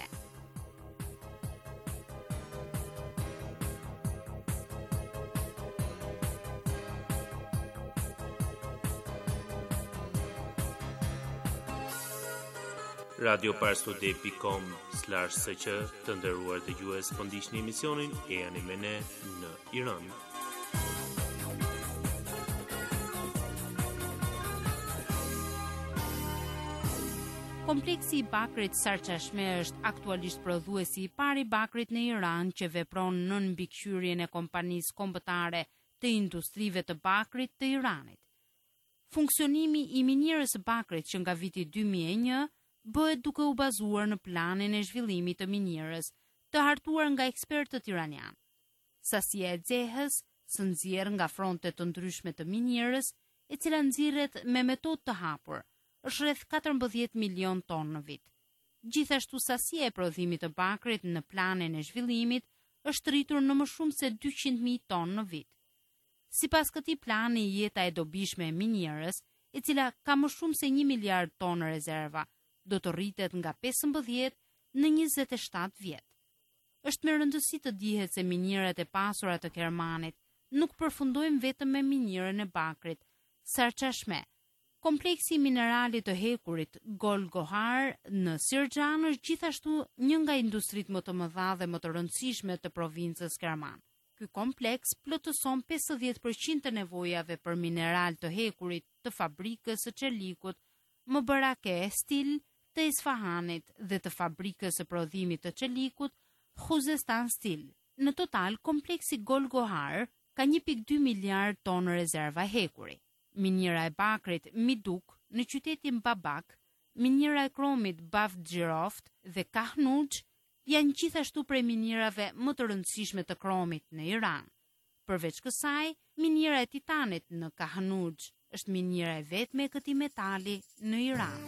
[SPEAKER 7] radio parstude dot com slash s q të nderuar dëgjues, po ndiqni emisionin e Ani me ne në Iran.
[SPEAKER 5] Kompleksi i bakrit Sarçashme është aktualisht prodhuesi i parë i bakrit në Iran që vepron nën mbikëqyrjen e kompanisë kombëtare të industrive të bakrit të Iranit. Funksionimi i minierës së bakrit që nga viti dy mijë e një bëhet duke u bazuar në planin e zhvillimit të minierës të hartuar nga ekspertët iranian. Sasia e xehës së nxjerrë nga fronte të ndryshme të minierës, e cila nxirret me metodë të hapur, është rreth katërmbëdhjetë milion tonë në vit. Gjithashtu sasia e prodhimit të bakrit në planin e zhvillimit është rritur në më shumë se dyqind mijë tonë në vit. Sipas këtij plani, jeta e dobishme e minierës, e cila ka më shumë se një miliard tonë rezerva, do të rritet nga pesëmbëdhjetë në njëzet e shtatë vjet. Është me rëndësi të dihet se minierat e pasura të Kermanit nuk përfundojnë vetëm me minierën e bakrit Sarçashme. Kompleksi mineralit të hekurit Golgohar në Sirxhan është gjithashtu një nga industritë më të mëdha dhe më të rëndësishme të provincës Kerman. Ky kompleks plotëson pesëdhjetë përqind të nevojave për mineral të hekurit të fabrikës së çelikut Mëbarake Stil të Isfahanit dhe të fabrikës së prodhimit të çelikut Khuzestan Stil. Në total, kompleksi Golgohar ka një pikë dy miliard tonë rezerva hekuri. Miniera e bakrit Miduk në qytetin Babak, miniera e kromit Bafdjiroft dhe Kahnuj janë gjithashtu prej minierave më të rëndësishme të kromit në Iran. Përveç kësaj, miniera e titanit në Kahnuj është miniera e vetme e këtij metali në Iran.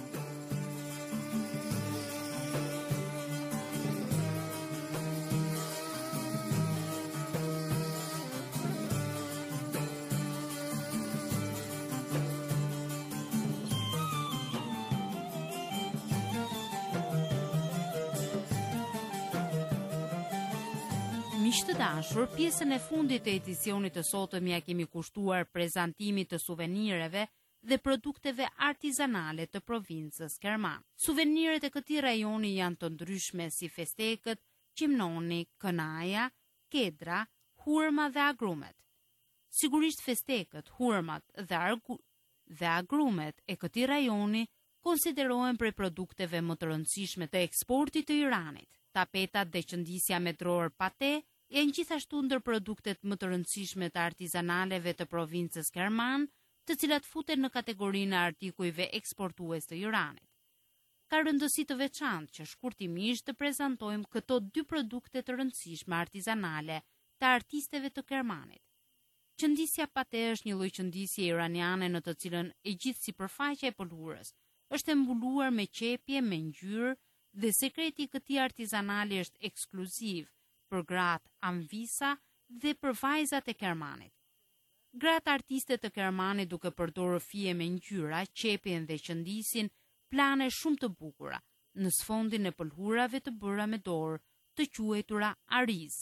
[SPEAKER 5] Miq të dashur, pjesën e fundit të edicionit të sotëm ja kemi kushtuar prezantimit të suvenireve dhe produkteve artizanale të provincës Kerman. Suveniret e këtij rajoni janë të ndryshme si festekët, qimnoni, kënaja, kedra, hurma dhe agrumet. Sigurisht festekët, hurmat dhe, argu... dhe agrumet e këtij rajoni konsiderohen prej produkteve më të rëndësishme të eksportit të Iranit. Tapetat dhe qëndisja me dror pate janë gjithashtu ndër produktet më të rëndësishme të artizanaleve të provincës Kerman, të cilat futen në kategorinë e artikujve eksportues të Iranit. Ka rëndësi të veçantë që shkurtimisht të prezantojmë këto dy produkte të rëndësishme artizanale të artisteve të Kermanit. Qëndisja pate është një lloj qëndisje iraniane në të cilën e gjithë sipërfaqja e pëlhurës është e mbuluar me qepje, me ngjyrë dhe sekreti i këtij artizanali është ekskluziv për gratë Anvisa dhe për vajzat e Kermanit. Gratë artiste të Kermanit duke përdorur fije me ngjyra, qepjen dhe qëndisin, plane shumë të bukura në sfondin e pëlhurave të bëra me dorë, të quajtura ariz.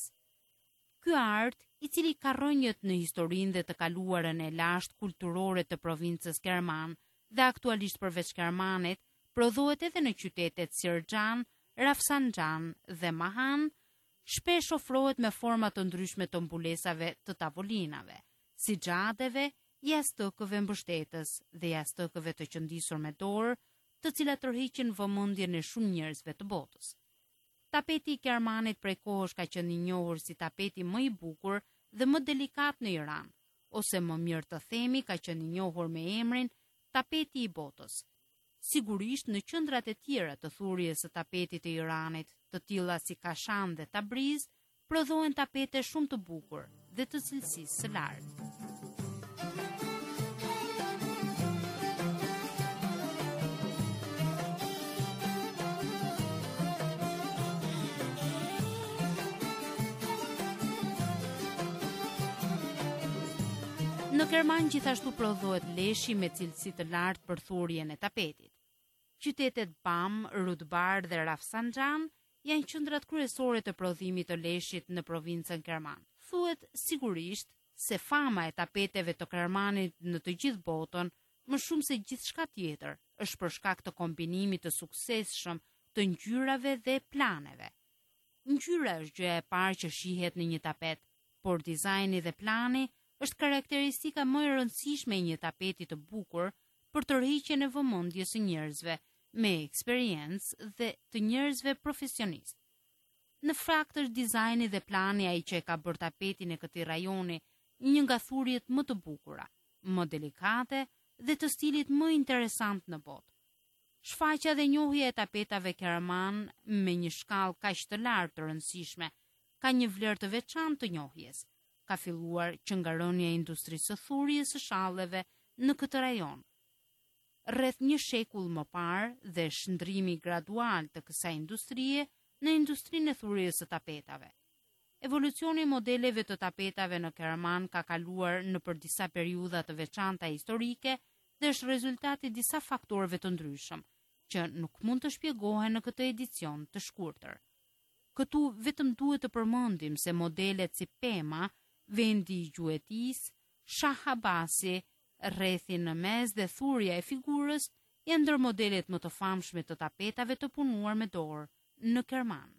[SPEAKER 5] Ky art, i cili ka rrënjët në historinë dhe të kaluarën e lashtë kulturore të provincës Kerman dhe aktualisht përveç Kermanit, prodhohet edhe në qytetet Sirxhan, Rafsanjan dhe Mahan, shpesh ofrohet me forma të ndryshme të mbulesave të tavolinave, si xhadeve, jastëkëve mbështetës dhe jastëkëve të qëndisur me dorë, të cilat tërhiqin vëmendjen e shumë njerëzve të botës. Tapeti i Kermanit prej kohësh ka qenë i njohur si tapeti më i bukur dhe më delikat në Iran, ose më mirë të themi ka qenë i njohur me emrin tapeti i botës. Sigurisht në qendrat e tjera të thurjes së tapetit të Iranit, të tilla si Kashan dhe Tabriz, prodhohen tapete shumë të bukur dhe të cilësisë së lartë. Në Kerman gjithashtu prodhohet leshi me cilësi të lartë për thurjen e tapetit. Qytetet Bam, Rudbar dhe Rafsanjan janë qendrat kryesore të prodhimit të leshit në provincën Kerman. Thuhet sigurisht se fama e tapeteve të Kermanit në të gjithë botën, më shumë se gjithçka tjetër, është për shkak të kombinimit të suksesshëm të ngjyrave dhe planeve. Ngjyra është gjëja e parë që shihet në një tapet, por dizajni dhe plani është karakteristika më e rëndësishme e një tapeti të bukur për tërhiqjen e vëmendjes së njerëzve me eksperiencë dhe të njerëzve profesionist. Në fakt është dizajni dhe plani ai që e ka bërë tapetin e këtij rajoni një nga thurjet më të bukura, më delikate dhe të stilit më interesant në botë. Shfaqja dhe njohja e tapetave Karaman me një shkallë kaq të lartë të rëndësishme ka një vlerë të veçantë të njohjes. Ka filluar që nga rënja e industrisë së thurjes së shallëve në këtë rajon. Rreth një shekull më parë dhe shndrimi gradual të kësaj industrie në industrinë e thurjes së tapetave. Evolucioni i modeleve të tapetave në Karaman ka kaluar në për disa periudha të veçanta historike dhe është rezultati i disa faktorëve të ndryshëm, që nuk mund të shpjegohen në këtë edicion të shkurtër. Këtu vetëm duhet të përmendim se modelet si Pema, vendi i gjuetis, Shah Abasi, rrethi në mes dhe thurja e figurës janë ndër modelet më të famshme të tapetave të punuar me dorë në Kerman.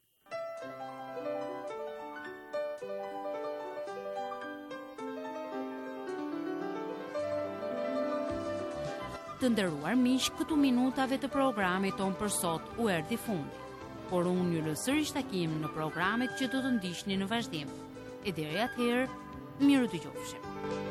[SPEAKER 5] Të nderuar miq, këtu minutave të programit ton për sot u erdhi fundi. Por unë ju lë sërish takim në programet që do të ndiqni në vazhdim. E deri atëherë, miru dëgjofshim.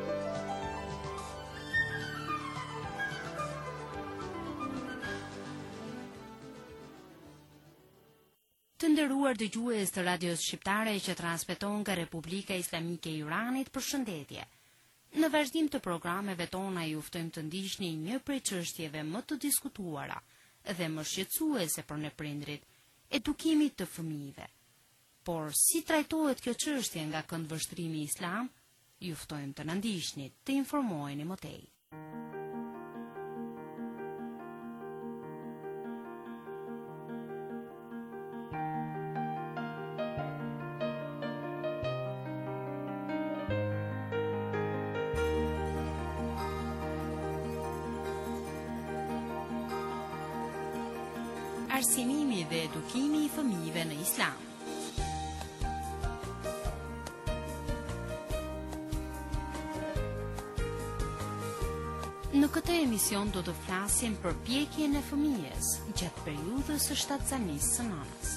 [SPEAKER 5] Të nderuar dëgjues të radios shqiptare që transmeton nga Republika Islamike e Iranit, përshëndetje. Në vazhdim të programeve tona ju ftojmë të ndiqni një prej çështjeve më të diskutuara dhe më shqetësuese për ne prindrit, edukimit të fëmijëve. Por si trajtohet kjo çështje nga këndvështrimi islam, ju ftojmë të na ndiqni, të informoheni më tej. Arsimimi dhe edukimi i fëmijëve në Islam. Në këtë emision do të flasim për pjekjen e fëmijës gjatë periudhës së shtatzanisë së nënës.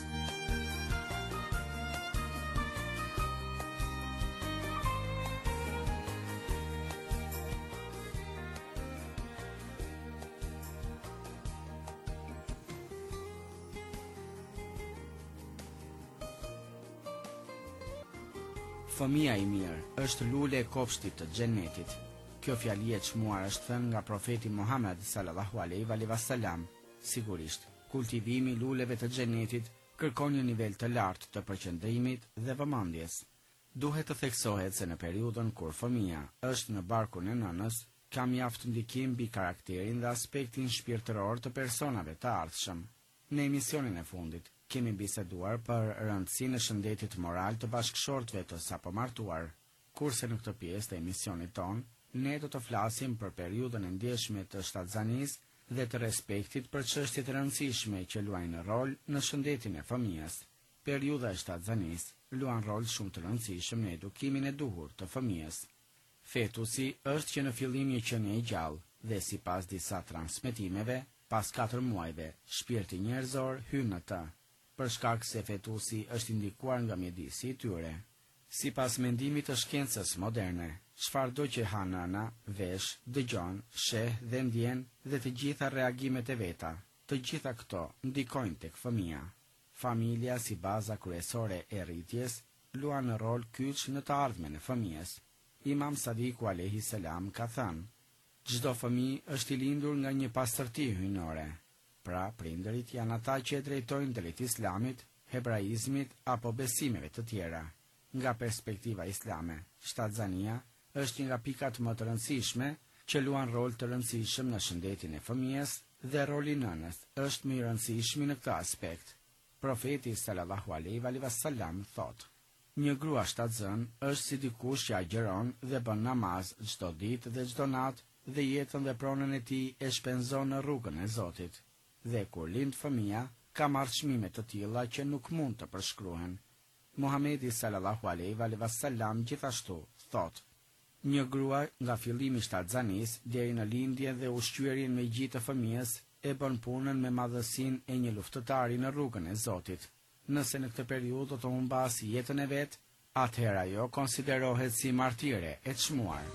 [SPEAKER 8] Fëmia i mirë është lule e kopshtit të xhenetit. Kjo fjali e çmuar është thënë nga profeti Muhammed sallallahu alaihi wasallam. Sigurisht, kultivimi i luleve të xhenetit kërkon një nivel të lartë të përqendrimit dhe vëmendjes. Duhet të theksohet se në periudhën kur fëmia është në barkun e nënës, ka mjaft ndikim mbi karakterin dhe aspektin shpirtëror të personave të ardhshëm. Në emisionin e fundit kemi biseduar për rëndësinë e shëndetit moral të bashkëshortëve të sapomartuar, kurse në këtë pjesë të emisionit ton, ne do të flasim për periudhën e ndjeshme të shtatzanisë dhe të respektit për çështjet e rëndësishme që luajnë rol në shëndetin e fëmijës. Periudha e shtatzanisë luan rol shumë të rëndësishëm në edukimin e duhur të fëmijës. Fetusi është që në fillim një qenie i gjallë dhe sipas disa transmetimeve, pas katër muajve, shpirti njerëzor hyn në të, për shkak se fetusi është indikuar nga mjedisi i tyre. Sipas mendimit të shkencës moderne, çfarëdo që ha nëna, vesh, dëgjon, sheh dhe ndjen dhe të gjitha reagimet e veta, të gjitha këto ndikojnë tek fëmia. Familja si baza kryesore e rritjes luan në rol kyç në të ardhmen e fëmijës. Imam Sadiku alayhi salam ka thënë: çdo fëmijë është i lindur nga një pastërti hyjnore. Pra, prindërit janë ata që e drejtojnë drejt islamit, hebraizmit apo besimeve të tjera. Nga perspektiva islame, shtatzania është një nga pikat më të rëndësishme që luan rol të rëndësishëm në shëndetin e fëmijës dhe roli nënës është më i rëndësishmi në këtë aspekt. Profeti sallallahu alaihi wasallam thotë: një grua shtatzën është si dikush që agjeron dhe bën namaz çdo ditë dhe çdo natë dhe jetën dhe pronën e tij e shpenzon në rrugën e Zotit. Dhe kur lind fëmia, ka marrë çmime të tilla që nuk mund të përshkruhen. Muhamedi sallallahu alaihi wasallam gjithashtu thotë: një grua nga fillimi i shtatzanisë deri në lindje dhe ushqyerjen me gjë të fëmijës e bën punën me madhësinë e një luftëtari në rrugën e Zotit. Nëse në këtë periudhë do të humbasë jetën e vet, atëherë ajo konsiderohet si martire e çmuar.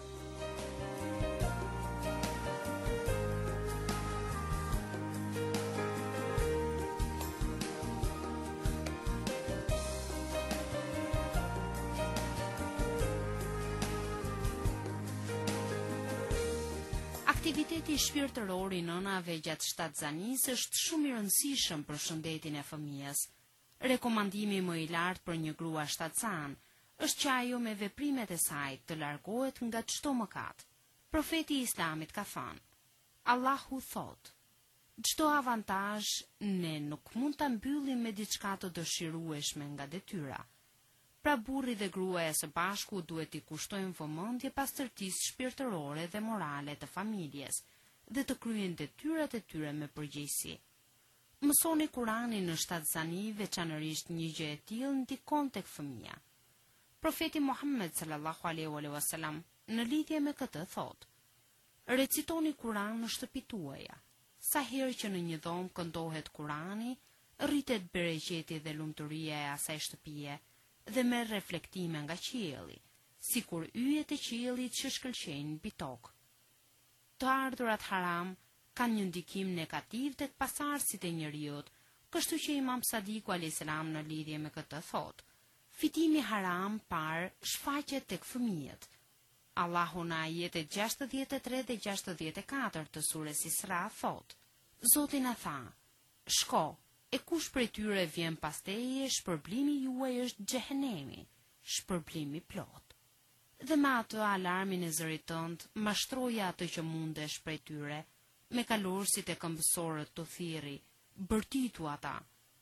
[SPEAKER 5] Aktiviteti shpirtëror i nënave gjatë shtatzanisë është shumë i rëndësishëm për shëndetin e fëmijës. Rekomandimi më i lartë për një grua shtatzan është që ajo me veprimet e saj të largohet nga çdo mëkat. Profeti i Islamit ka thënë: Allahu thot: çdo avantazh ne nuk mund ta mbyllim me diçka të dëshirueshme nga detyra. Pra burri dhe gruaja së bashku duhet i kushtojnë vëmendje pastërtisë shpirtërore dhe morale të familjes dhe të kryejnë detyrat e tyre me përgjegjësi. Mësoni Kur'anin në shtatzani, veçanërisht një gjë e tillë ndikon tek fëmia. Profeti Muhammed sallallahu alaihi wasallam në lidhje me këtë thotë: recitoni Kur'an në shtëpitë tuaja. Sa herë që në një dhomë këndohet Kur'ani, rritet bereqeti dhe lumturia e asaj shtëpie dhe merr reflektime nga qielli, sikur yjet e qiellit që shkëlqejnë mbi tokë. Të ardhurat haram kanë një ndikim negativ tek pasardhësit e njerëzit, kështu që Imam Sadiku alayhis salam në lidhje me këtë thotë: fitimi haram par shfaqet tek fëmijët. Allahu në ajetet gjashtëdhjetë e tre dhe gjashtëdhjetë e katër të surës Isra thotë: Zoti na tha: shko, e kush prej tyre vjen pas teje, shpërblimi juaj është xhehenemi, shpërblimi plot. Dhe me atë alarmin e zërit tënd, mashtroja atë që mundesh prej tyre, me kalorësit e këmbësorët të thirri, bërtitu ata.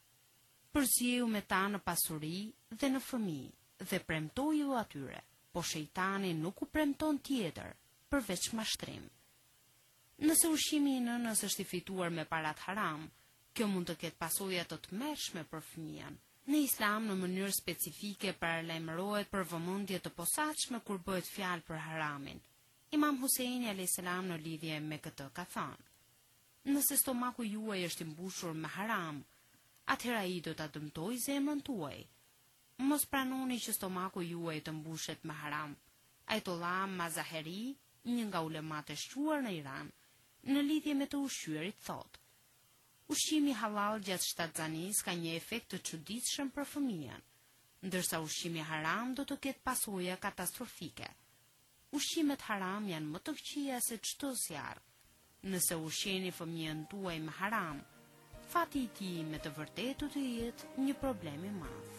[SPEAKER 5] Përzieu me ta në pasuri dhe në fëmijë, dhe premtoju atyre, po shejtani nuk u premton tjetër, përveç mashtrim. Nëse ushqimi i nënës është i fituar me parat haram, kjo mund të ketë pasoja të tmerrshme për fëmijën. Në Islam në mënyrë specifike paralajmërohet për vëmendje të posaçme kur bëhet fjalë për haramin. Imam Huseini alayhis salam në lidhje me këtë ka thënë: nëse stomaku juaj është i mbushur me haram, atëherë ai do ta dëmtojë zemrën tuaj. Mos pranoni që stomaku juaj të mbushet me haram. Ayatollah Mazaheri, një nga ulemat e shquar në Iran, në lidhje me të ushqyerit thotë: ushqimi halal gjatë shtatzanis ka një efekt të çuditshëm për fëmijën, ndërsa ushqimi haram do të ketë pasoja katastrofike. Ushqimet haram janë më të këqija se çdo zjarr. Nëse ushqeni fëmijën tuaj me haram, fati i tij me të vërtetë do të jetë një problem i madh.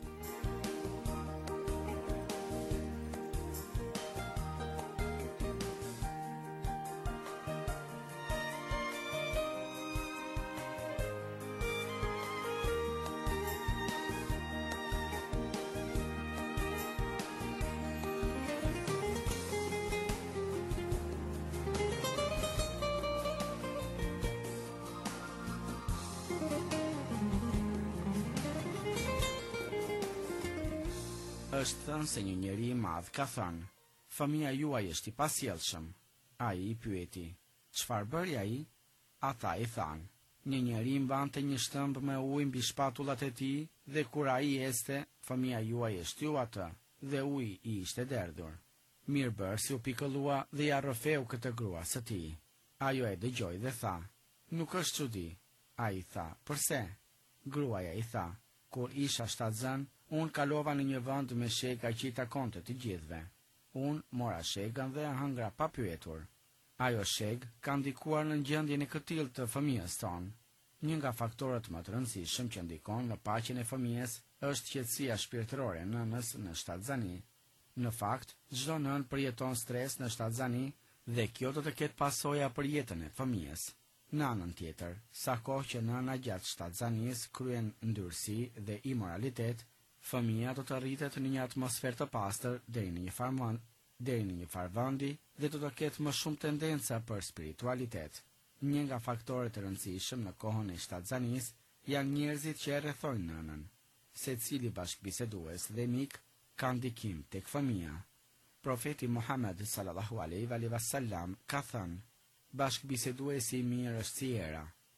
[SPEAKER 8] Është thënë se një njeri i madh ka thënë: fëmia juaj është i pasjellshëm. Ai i pyeti: çfarë bëri ai? Ata i thanë: një njeri mbante një shtëmb me ujë mbi shpatullat e tij dhe kur ai ecte, fëmia juaj e shtyu atë dhe uji i ishte derdhur. Mirëbërësi u pikëllua dhe ja rrëfeu këtë grua së tij. Ajo e dëgjoi dhe tha: nuk është çudi. Ai tha: përse? Gruaja i tha: kur isha shtatzan, unë kalova në një vend me shega që i takonte të gjithëve. Unë mora shegën dhe hëngra pa pyetur. Ajo sheg ka ndikuar në gjendjen e këtill të fëmijës tonë. Një nga faktorët më të rëndësishëm që ndikon në paqen e fëmijës është qetësia shpirtërore e nënës në shtatzani. Në fakt, çdo nën përjeton stres në shtatzani dhe kjo do të ketë pasoja për jetën e fëmijës. Në anën tjetër, sa kohë që nëna gjatë shtatzanis kryen ndyrësi dhe imoralitet, fëmia do të rritet në një atmosferë të pastër deri në një farvand, deri në një farvandi dhe do të ketë më shumë tendenca për spiritualitet. Një nga faktorët e rëndësishëm në kohën e shtatzanis janë njerëzit që e rrethojnë nënën. Secili bashkëbisedues dhe mik ka ndikim tek fëmia. Profeti Muhammed sallallahu alaihi wasallam ka thënë: bashkëbiseduesi i mirë është si era.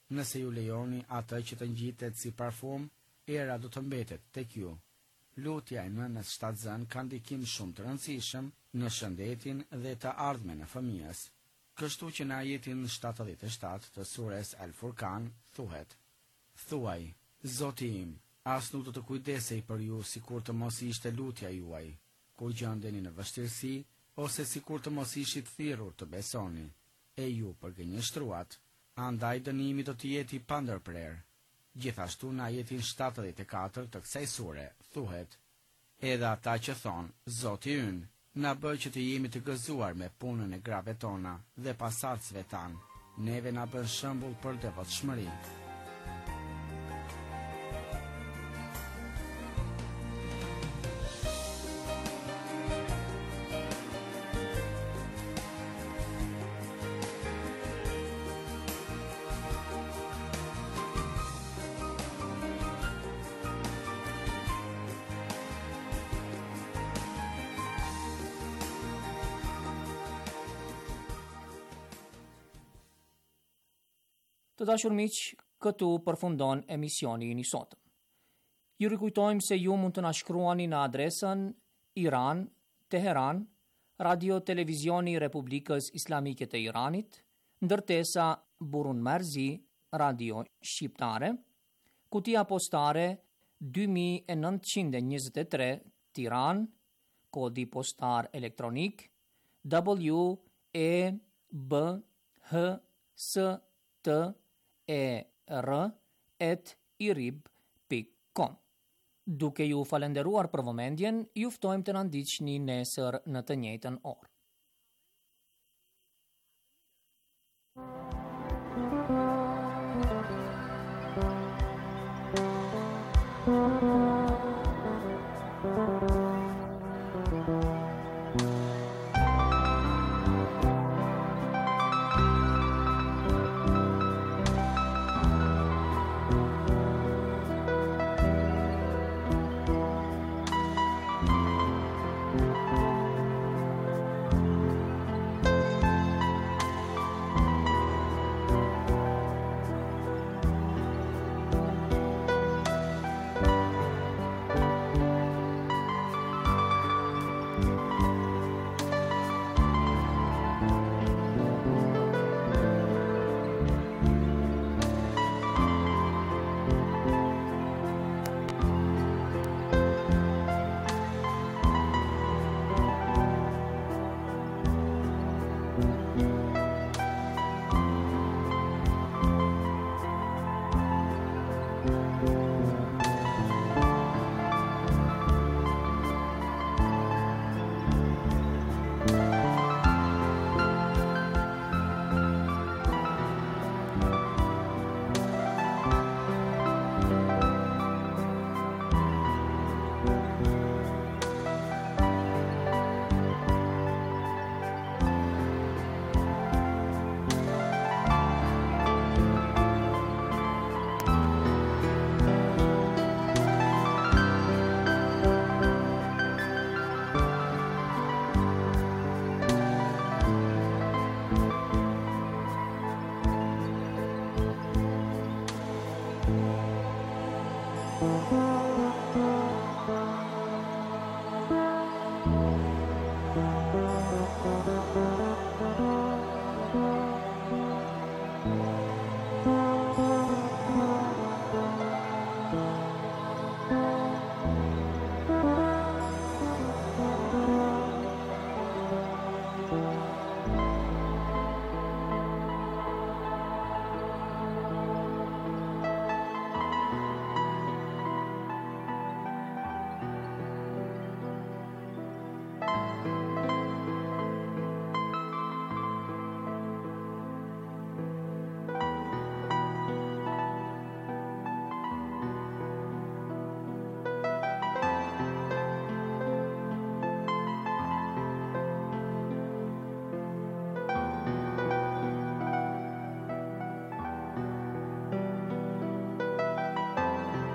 [SPEAKER 8] Nëse ju lejoni atë që të ngjitet si parfum, era do të mbetet tek ju. Lutja e nënës shtatzën ka ndikim shumë të rëndësishëm në shëndetin dhe të ardhmen e fëmijës. Kështu që në ajetin shtatëdhjetë e shtatë të sures Al Furqan thuhet: Thuaj, Zoti im, as nuk do të kujdesej për ju sikur të mos ishte lutja juaj, kur gjendeni në vështirësi, ose sikur të mos ishit thirrur të besoni. E ju përgënjeshtruat, andaj dënimi do të jetë i pandërprer. Gjithashtu në ajetin shtatëdhjetë e katër të kësaj sure thuhet: Edhe ata që thonë, Zoti ynë, na bëj që të jemi të gëzuar me punën e grave tona dhe pasardhësve tan, neve na bën shembull për devotshmëri.
[SPEAKER 1] Të dashur miq, këtu përfundon emisioni i sotëm. Ju rikujtojmë se ju mund të na shkruani në adresën Iran, Teheran, Radio Televizioni Republikës Islamike të Iranit, ndërtesa Burun Marzi, Radio Shqiptare, kutia postare dy mijë e nëntëqind e njëzet e tre, Tiranë, kodi postar elektronik W E B H S T E R at irib pikë com. Duke ju falenderuar për vëmendjen, ju ftojmë të na ndiqni nesër në të njëjtën orë.
[SPEAKER 9] Thank you.